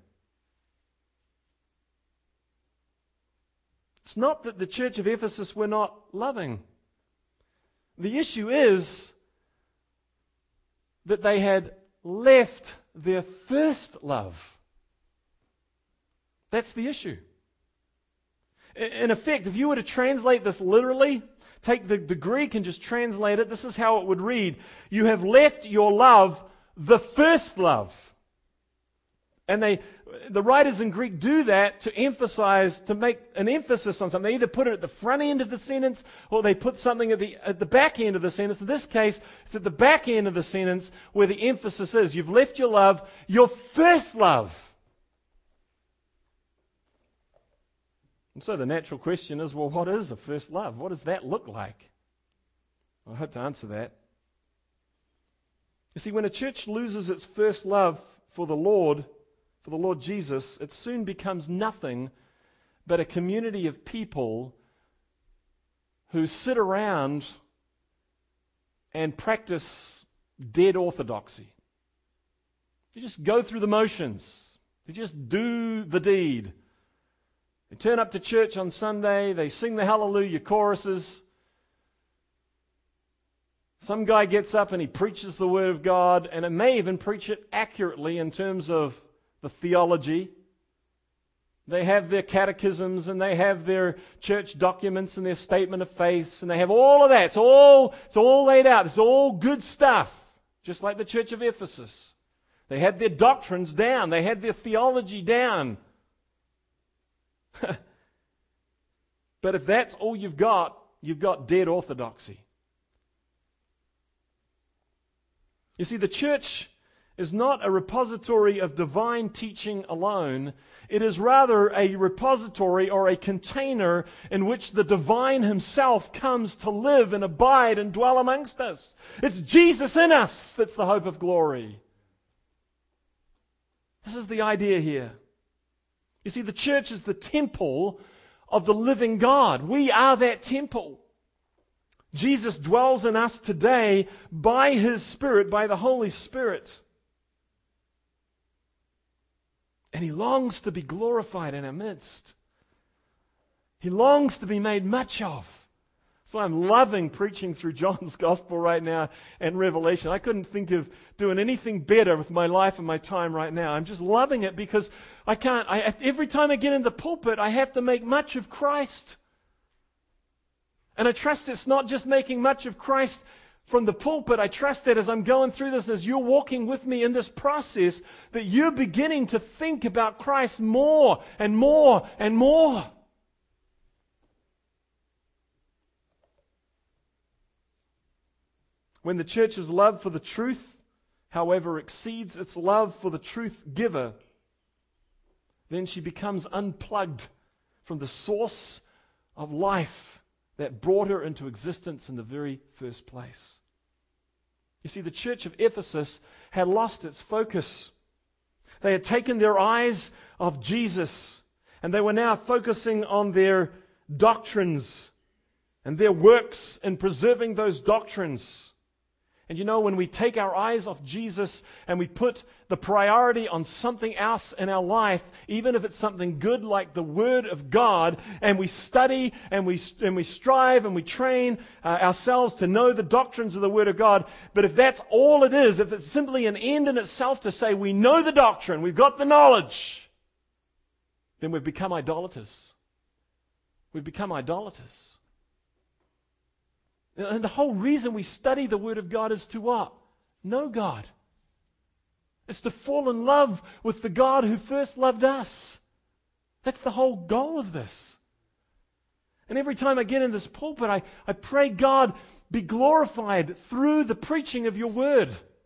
It's not that the church of Ephesus were not loving. The issue is that they had left their first love. That's the issue. In effect, if you were to translate this literally, take the Greek and just translate it, this is how it would read. You have left your love, the first love. And the writers in Greek do that to emphasize, to make an emphasis on something. They either put it at the front end of the sentence or they put something at the back end of the sentence. In this case, it's at the back end of the sentence where the emphasis is. You've left your love, your first love. And so the natural question is, well, what is a first love? What does that look like? I hope to answer that. You see, when a church loses its first love for the Lord Jesus, it soon becomes nothing but a community of people who sit around and practice dead orthodoxy. They just go through the motions. They just do the deed. They turn up to church on Sunday. They sing the hallelujah choruses. Some guy gets up and he preaches the Word of God, and it may even preach it accurately in terms of the theology. They have their catechisms and they have their church documents and their statement of faiths, and they have all of that. It's all laid out. It's all good stuff, just like the church of Ephesus. They had their doctrines down. They had their theology down. But if that's all you've got dead orthodoxy. You see, the church is not a repository of divine teaching alone. It is rather a repository or a container in which the divine himself comes to live and abide and dwell amongst us. It's Jesus in us that's the hope of glory. This is the idea here. You see, the church is the temple of the living God. We are that temple. Jesus dwells in us today by His Spirit, by the Holy Spirit. And He longs to be glorified in our midst. He longs to be made much of. That's why I'm loving preaching through John's Gospel right now and Revelation. I couldn't think of doing anything better with my life and my time right now. I'm just loving it because every time I get in the pulpit, I have to make much of Christ. And I trust it's not just making much of Christ from the pulpit. I trust that as I'm going through this, as you're walking with me in this process, that you're beginning to think about Christ more and more and more. When the church's love for the truth, however, exceeds its love for the truth giver, then she becomes unplugged from the source of life that brought her into existence in the very first place. You see, the church of Ephesus had lost its focus. They had taken their eyes off Jesus, and they were now focusing on their doctrines and their works in preserving those doctrines. And you know, when we take our eyes off Jesus and we put the priority on something else in our life, even if it's something good like the Word of God, and we study and we strive and we train ourselves to know the doctrines of the Word of God, but if that's all it is, if it's simply an end in itself to say we know the doctrine, we've got the knowledge, then we've become idolaters. We've become idolaters. And the whole reason we study the Word of God is to what? Know God. It's to fall in love with the God who first loved us. That's the whole goal of this. And every time I get in this pulpit, I pray, God, be glorified through the preaching of your Word.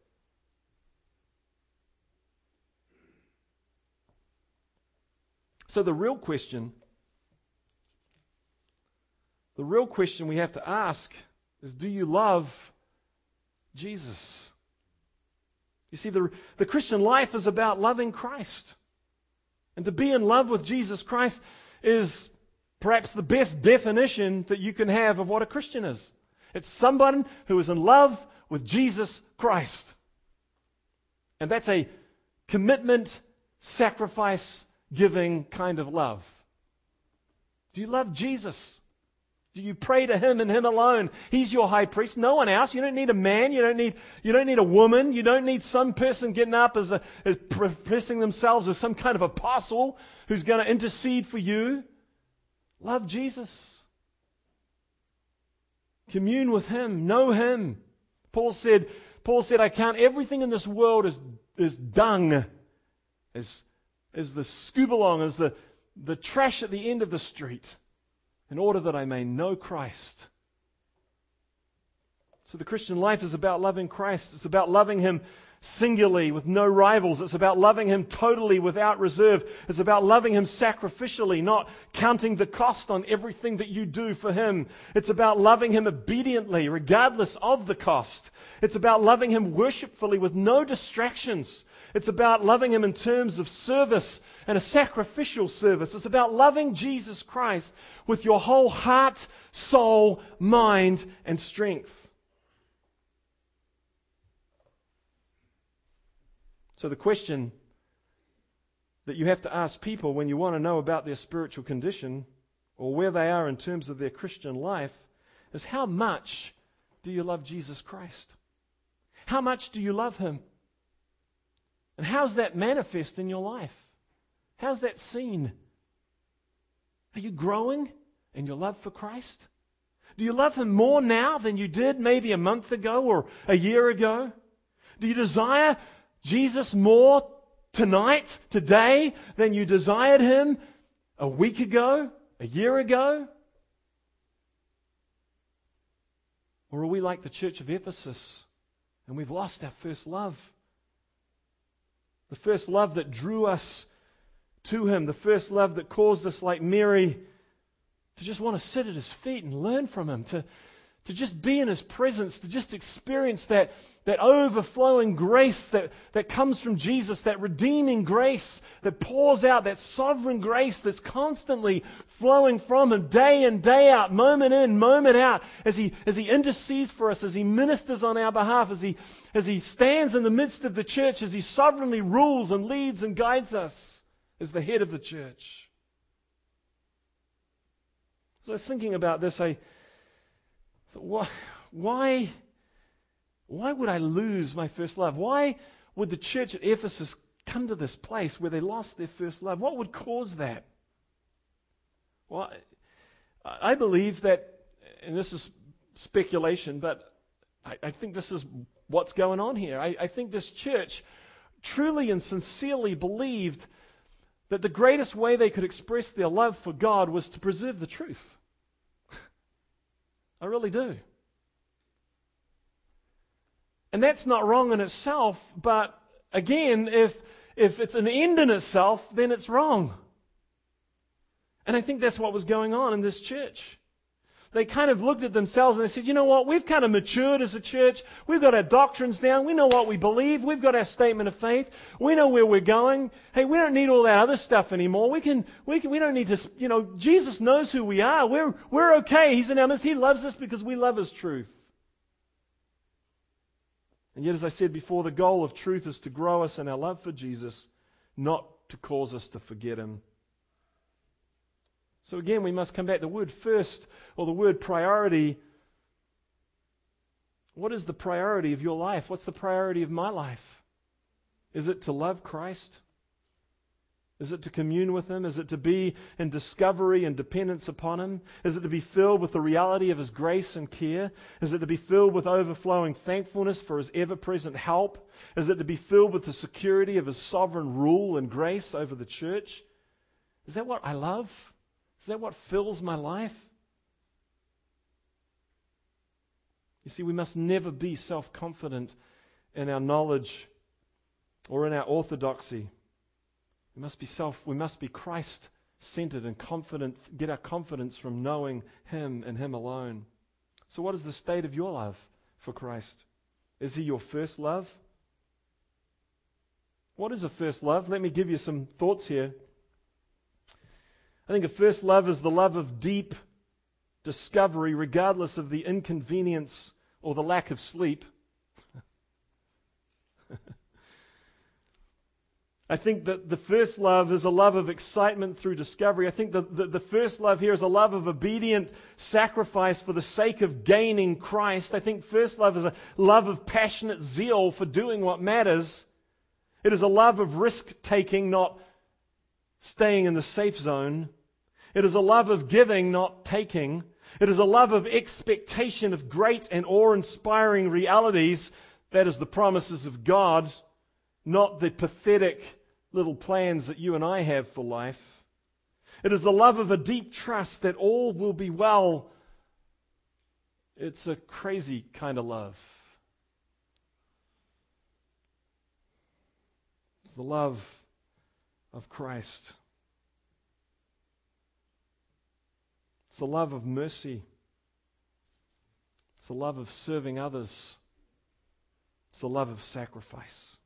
So the real question we have to ask is, do you love Jesus? You see, the Christian life is about loving Christ. And to be in love with Jesus Christ is perhaps the best definition that you can have of what a Christian is. It's someone who is in love with Jesus Christ. And that's a commitment, sacrifice, giving kind of love. Do you love Jesus? Do you pray to Him and Him alone? He's your high priest, no one else. You don't need a man. You don't need a woman. You don't need some person getting up as professing themselves as some kind of apostle who's going to intercede for you. Love Jesus. Commune with Him. Know Him. Paul said, I count everything in this world as dung, as the scubalong, as the trash at the end of the street, in order that I may know Christ. So the Christian life is about loving Christ. It's about loving Him singularly with no rivals. It's about loving Him totally without reserve. It's about loving Him sacrificially, not counting the cost on everything that you do for Him. It's about loving Him obediently, regardless of the cost. It's about loving Him worshipfully with no distractions. It's about loving Him in terms of service and a sacrificial service. It's about loving Jesus Christ with your whole heart, soul, mind, and strength. So the question that you have to ask people when you want to know about their spiritual condition or where they are in terms of their Christian life is, how much do you love Jesus Christ? How much do you love Him? And how's that manifest in your life? How's that seen? Are you growing in your love for Christ? Do you love Him more now than you did maybe a month ago or a year ago? Do you desire Jesus more tonight, today, than you desired Him a week ago, a year ago? Or are we like the church of Ephesus and we've lost our first love? The first love that drew us to Him, the first love that caused us, like Mary, to just want to sit at His feet and learn from Him, to just be in His presence, to just experience that overflowing grace that comes from Jesus, that redeeming grace that pours out, that sovereign grace that's constantly flowing from Him day in, day out, moment in, moment out, as He intercedes for us, as He ministers on our behalf, as He stands in the midst of the church, as He sovereignly rules and leads and guides us as the head of the church. As I was thinking about this, I thought, why would I lose my first love? Why would the church at Ephesus come to this place where they lost their first love? What would cause that? Well, I believe that, and this is speculation, but I think this is what's going on here. I think this church truly and sincerely believed that the greatest way they could express their love for God was to preserve the truth. I really do. And that's not wrong in itself, but again, if it's an end in itself, then it's wrong. And I think that's what was going on in this church. They kind of looked at themselves and they said, you know what, we've kind of matured as a church. We've got our doctrines down. We know what we believe. We've got our statement of faith. We know where we're going. Hey, we don't need all that other stuff anymore. We don't need to, Jesus knows who we are. We're okay. He's in our midst. He loves us because we love His truth. And yet, as I said before, the goal of truth is to grow us in our love for Jesus, not to cause us to forget Him. So again, we must come back to the word first, or the word priority. What is the priority of your life? What's the priority of my life? Is it to love Christ? Is it to commune with Him? Is it to be in discovery and dependence upon Him? Is it to be filled with the reality of His grace and care? Is it to be filled with overflowing thankfulness for His ever-present help? Is it to be filled with the security of His sovereign rule and grace over the church? Is that what I love? Is that what fills my life? You see, we must never be self-confident in our knowledge or in our orthodoxy. We must be Christ-centered and confident, get our confidence from knowing Him and Him alone. So what is the state of your love for Christ? Is He your first love? What is a first love? Let me give you some thoughts here. I think a first love is the love of deep discovery, regardless of the inconvenience or the lack of sleep. I think that the first love is a love of excitement through discovery. I think the first love here is a love of obedient sacrifice for the sake of gaining Christ. I think first love is a love of passionate zeal for doing what matters. It is a love of risk-taking, not staying in the safe zone. It is a love of giving, not taking. It is a love of expectation of great and awe-inspiring realities. That is the promises of God, not the pathetic little plans that you and I have for life. It is the love of a deep trust that all will be well. It's a crazy kind of love. It's the love of Christ. It's the love of mercy. It's the love of serving others. It's the love of sacrifice.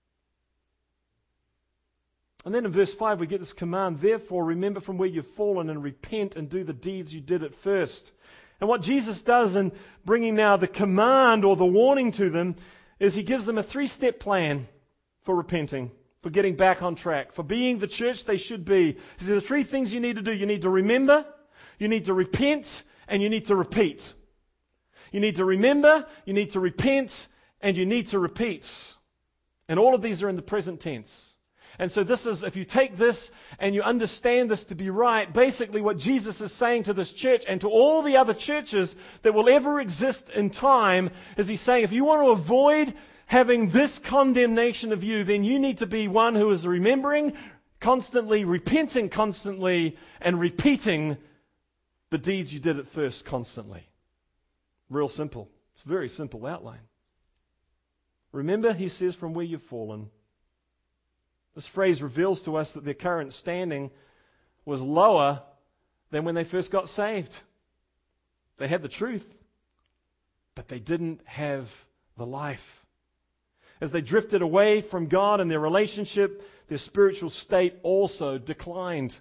And then in verse 5 we get this command, therefore remember from where you've fallen and repent and do the deeds you did at first. And what Jesus does in bringing now the command or the warning to them is he gives them a 3-step plan for repenting, for getting back on track, for being the church they should be. He says there are 3 things you need to do. You need to remember, you need to repent, and you need to repeat. You need to remember, you need to repent, and you need to repeat. And all of these are in the present tense. And so this is, if you take this and you understand this to be right, basically what Jesus is saying to this church and to all the other churches that will ever exist in time is he's saying, if you want to avoid having this condemnation of you, then you need to be one who is remembering constantly, repenting constantly, and repeating the deeds you did at first constantly. Real simple. It's a very simple outline. Remember, he says, from where you've fallen. This phrase reveals to us that their current standing was lower than when they first got saved. They had the truth, but they didn't have the life. As they drifted away from God and their relationship, their spiritual state also declined.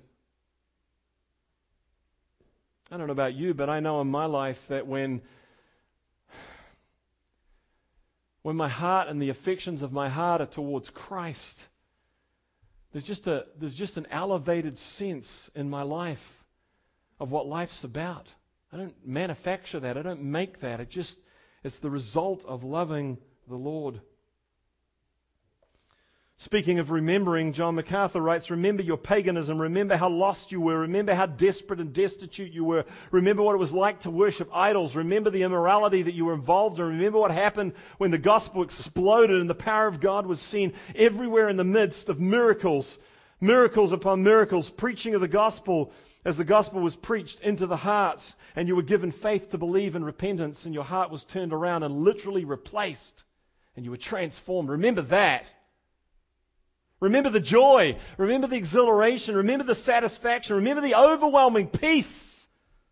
I don't know about you, but I know in my life that when my heart and the affections of my heart are towards Christ, there's just an elevated sense in my life of what life's about. I don't manufacture that. I don't make that. It's the result of loving the Lord. Speaking of remembering, John MacArthur writes, remember your paganism, remember how lost you were, remember how desperate and destitute you were, remember what it was like to worship idols, remember the immorality that you were involved in, remember what happened when the gospel exploded and the power of God was seen everywhere in the midst of miracles, miracles upon miracles, preaching of the gospel as the gospel was preached into the heart, and you were given faith to believe in repentance, and your heart was turned around and literally replaced, and you were transformed. Remember that. Remember the joy. Remember the exhilaration. Remember the satisfaction. Remember the overwhelming peace.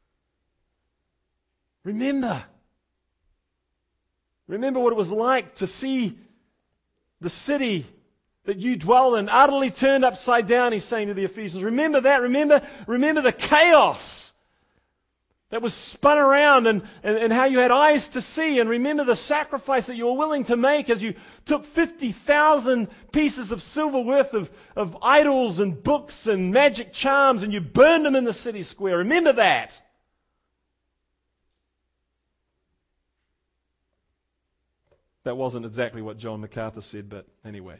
Remember. Remember what it was like to see the city that you dwell in utterly turned upside down, he's saying to the Ephesians. Remember that. Remember the chaos that was spun around and how you had eyes to see, and remember the sacrifice that you were willing to make as you took 50,000 pieces of silver worth of idols and books and magic charms and you burned them in the city square. Remember that. That wasn't exactly what John MacArthur said, but anyway.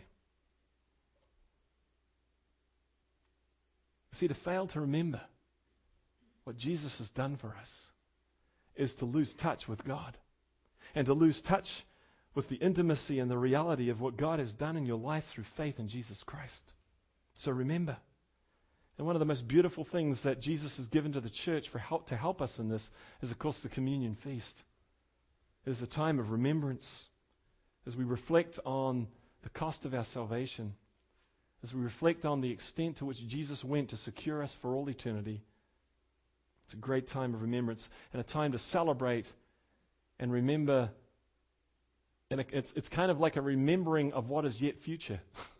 See, to fail to remember what Jesus has done for us is to lose touch with God and to lose touch with the intimacy and the reality of what God has done in your life through faith in Jesus Christ. So remember. And one of the most beautiful things that Jesus has given to the church to help us in this is, of course, the communion feast. It is a time of remembrance as we reflect on the cost of our salvation, as we reflect on the extent to which Jesus went to secure us for all eternity. It's a great time of remembrance and a time to celebrate and remember. And it's kind of like a remembering of what is yet future.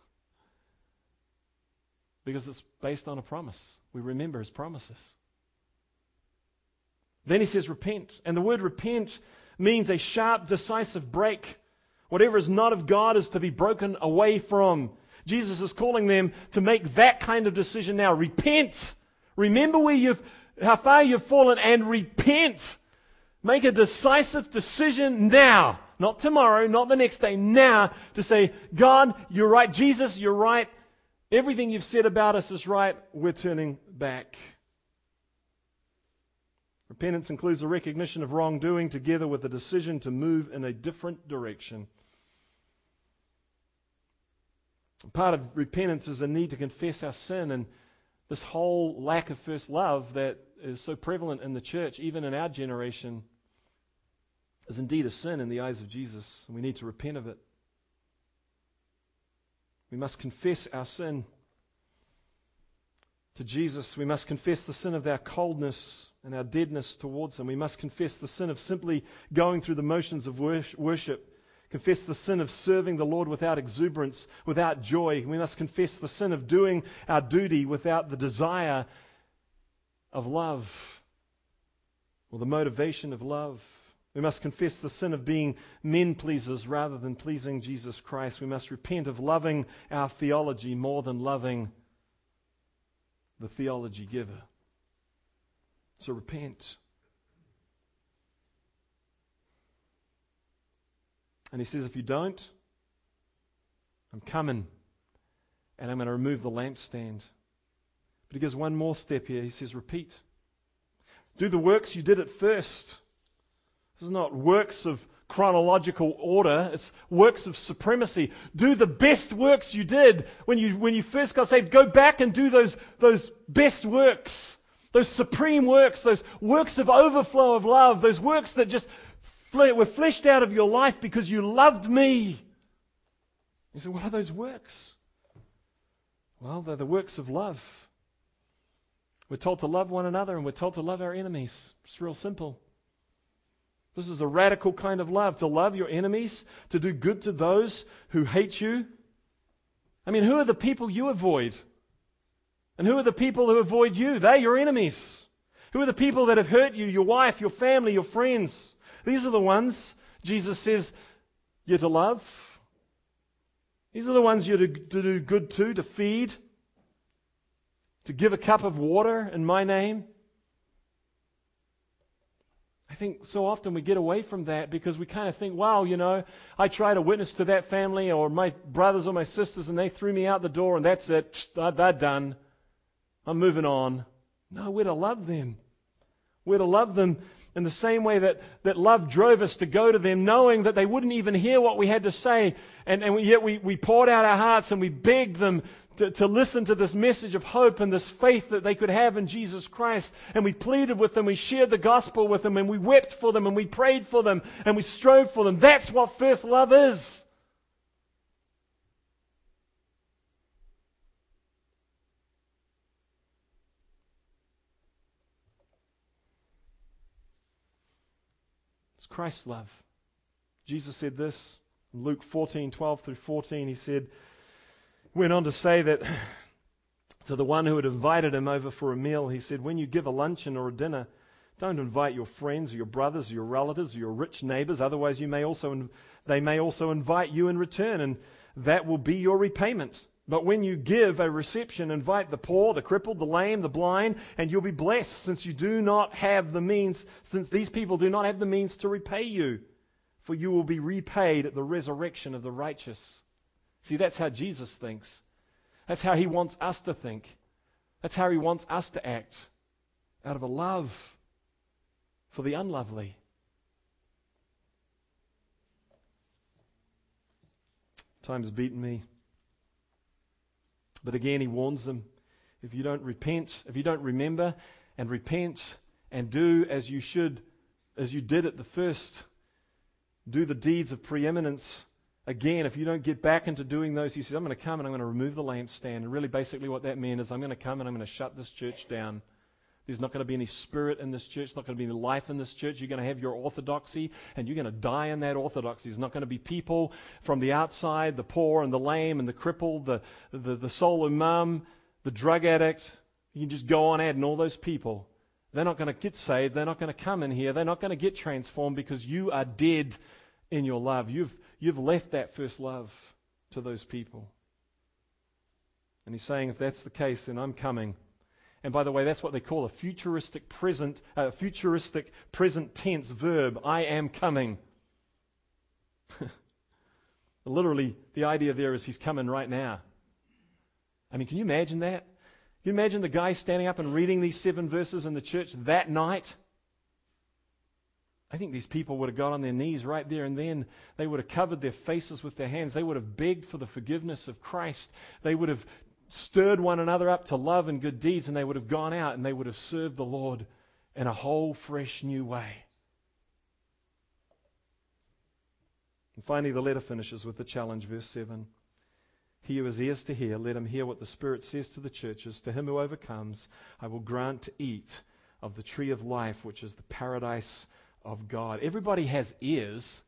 Because it's based on a promise. We remember his promises. Then he says repent. And the word repent means a sharp, decisive break. Whatever is not of God is to be broken away from. Jesus is calling them to make that kind of decision now. Repent. Remember how far you've fallen and repent. Make a decisive decision now. Not tomorrow, not the next day, now, to say, God, you're right. Jesus, you're right. Everything you've said about us is right. We're turning back. Repentance includes a recognition of wrongdoing together with a decision to move in a different direction. Part of repentance is a need to confess our sin, and this whole lack of first love that is so prevalent in the church, even in our generation, is indeed a sin in the eyes of Jesus, and we need to repent of it. We must confess our sin to Jesus. We must confess the sin of our coldness and our deadness towards Him. We must confess the sin of simply going through the motions of worship. Confess the sin of serving the Lord without exuberance, without joy. We must confess the sin of doing our duty without the desire of love or the motivation of love. We must confess the sin of being men pleasers rather than pleasing Jesus Christ. We must repent of loving our theology more than loving the theology giver. So repent. And he says, if you don't, I'm coming and I'm going to remove the lampstand. But he gives one more step here. He says, repeat. Do the works you did at first. This is not works of chronological order. It's works of supremacy. Do the best works you did when you first got saved. Go back and do those best works, those supreme works, those works of overflow of love, those works that just were fleshed out of your life because you loved me. You say, what are those works? Well, they're the works of love. We're told to love one another and we're told to love our enemies. It's real simple. This is a radical kind of love, to love your enemies, to do good to those who hate you. I mean, who are the people you avoid? And who are the people who avoid you? They're your enemies. Who are the people that have hurt you? Your wife, your family, your friends. These are the ones Jesus says you're to love. These are the ones you're to do good to feed, to give a cup of water in my name. I think so often we get away from that because we kind of think, wow, I try to witness to that family or my brothers or my sisters and they threw me out the door and that's it. They're done. I'm moving on. No, we're to love them. We're to love them in the same way that love drove us to go to them, knowing that they wouldn't even hear what we had to say. And yet we poured out our hearts and we begged them to listen to this message of hope and this faith that they could have in Jesus Christ. And we pleaded with them, we shared the gospel with them, and we wept for them, and we prayed for them, and we strove for them. That's what first love is. It's Christ's love. Jesus said this in Luke 14:12-14. He went on to say that to the one who had invited him over for a meal, he said, when you give a luncheon or a dinner, don't invite your friends or your brothers or your relatives or your rich neighbors, otherwise they may also invite you in return, and that will be your repayment. But when you give a reception, invite the poor, the crippled, the lame, the blind, and you'll be blessed, since these people do not have the means to repay you, for you will be repaid at the resurrection of the righteous. See, that's how Jesus thinks. That's how He wants us to think. That's how He wants us to act, out of a love for the unlovely. Time's beaten me. But again, He warns them, if you don't repent, if you don't remember and repent and do as you did at the first, do the deeds of preeminence. Again, if you don't get back into doing those, He says, I'm going to come and I'm going to remove the lampstand. And really basically what that meant is I'm going to come and I'm going to shut this church down. There's not going to be any spirit in this church. There's not going to be any life in this church. You're going to have your orthodoxy and you're going to die in that orthodoxy. There's not going to be people from the outside, the poor and the lame and the crippled, the solo mum, the drug addict. You can just go on adding all those people. They're not going to get saved. They're not going to come in here. They're not going to get transformed because you are dead in your love. You've left that first love to those people. And He's saying, if that's the case, then I'm coming. And by the way, that's what they call a futuristic present tense verb. I am coming. Literally, the idea there is He's coming right now. I mean, can you imagine that? Can you imagine the guy standing up and reading these 7 verses in the church that night? I think these people would have got on their knees right there and then. They would have covered their faces with their hands. They would have begged for the forgiveness of Christ. They would have stirred one another up to love and good deeds, and they would have gone out and they would have served the Lord in a whole fresh new way. And finally, the letter finishes with the challenge, verse 7. He who has ears to hear, let him hear what the Spirit says to the churches. To him who overcomes, I will grant to eat of the tree of life, which is the paradise of God. Everybody has ears.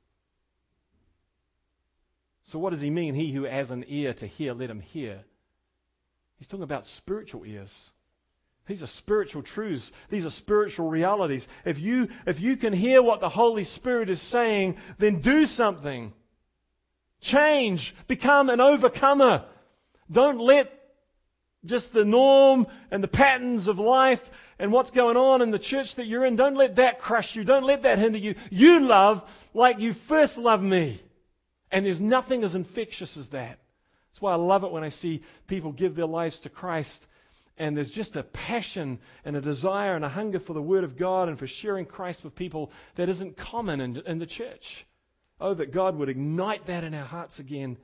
So what does he mean? He who has an ear to hear, let him hear. He's talking about spiritual ears. These are spiritual truths. These are spiritual realities. If you can hear what the Holy Spirit is saying, then do something. Change. Become an overcomer. Don't let just the norm and the patterns of life and what's going on in the church that you're in, don't let that crush you. Don't let that hinder you. You love like you first loved me. And there's nothing as infectious as that. That's why I love it when I see people give their lives to Christ, and there's just a passion and a desire and a hunger for the Word of God and for sharing Christ with people that isn't common in the church. Oh, that God would ignite that in our hearts again.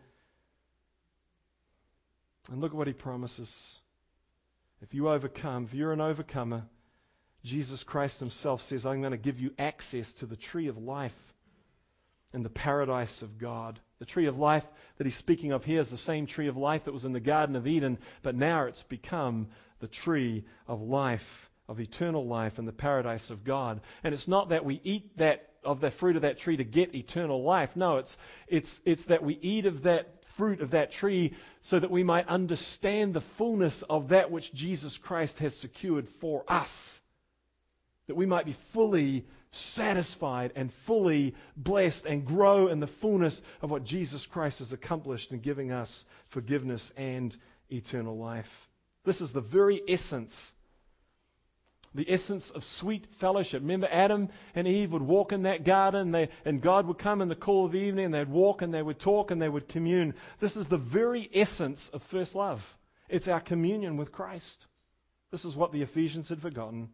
And look at what He promises. If you overcome, if you're an overcomer, Jesus Christ Himself says, I'm going to give you access to the tree of life in the paradise of God. The tree of life that He's speaking of here is the same tree of life that was in the Garden of Eden, but now it's become the tree of life, of eternal life in the paradise of God. And it's not that we eat of the fruit of that tree to get eternal life. No, it's that we eat of that fruit of that tree so that we might understand the fullness of that which Jesus Christ has secured for us. That we might be fully satisfied and fully blessed and grow in the fullness of what Jesus Christ has accomplished in giving us forgiveness and eternal life. This is the very essence. The essence of sweet fellowship. Remember, Adam and Eve would walk in that garden, and God would come in the cool of evening, and they'd walk, and they would talk, and they would commune. This is the very essence of first love. It's our communion with Christ. This is what the Ephesians had forgotten.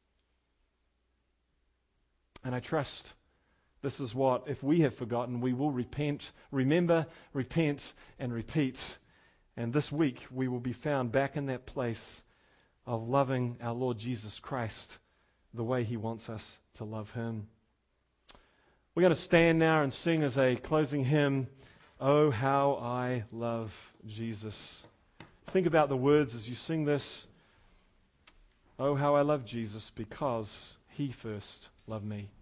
And I trust this is what, if we have forgotten, we will remember, repent, and repeat. And this week, we will be found back in that place of loving our Lord Jesus Christ the way He wants us to love Him. We're going to stand now and sing as a closing hymn, Oh, How I Love Jesus. Think about the words as you sing this. Oh, how I love Jesus because He first loved me.